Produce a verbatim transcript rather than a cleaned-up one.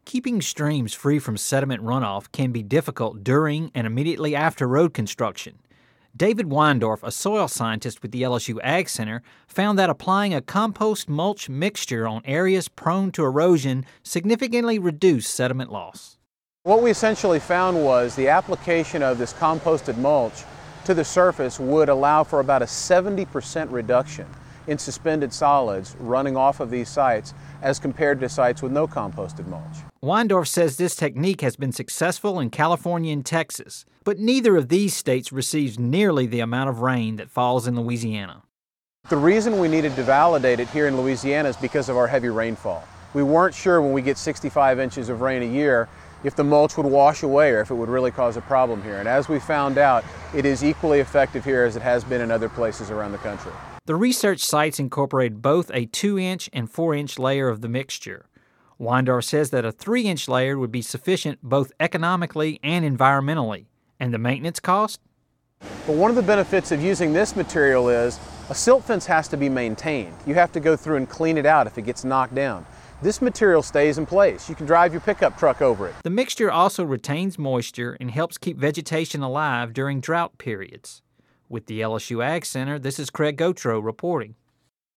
Keeping streams free from sediment runoff can be difficult during and immediately after road construction. David Weindorf, a soil scientist with the L S U Ag Center, found that applying a compost mulch mixture on areas prone to erosion significantly reduced sediment loss. What we essentially found was the application of this composted mulch to the surface would allow for about a seventy percent reduction in suspended solids running off of these sites as compared to sites with no composted mulch. Weindorf says this technique has been successful in California and Texas, but neither of these states receives nearly the amount of rain that falls in Louisiana. The reason we needed to validate it here in Louisiana is because of our heavy rainfall. We weren't sure when we get sixty-five inches of rain a year if the mulch would wash away or if it would really cause a problem here. And as we found out, it is equally effective here as it has been in other places around the country. The research sites incorporated both a two-inch and four-inch layer of the mixture. Weindorf says that a three-inch layer would be sufficient both economically and environmentally. And the maintenance cost? But one of the benefits of using this material is a silt fence has to be maintained. You have to go through and clean it out if it gets knocked down. This material stays in place. You can drive your pickup truck over it. The mixture also retains moisture and helps keep vegetation alive during drought periods. With the L S U Ag Center, this is Craig Gautreaux reporting.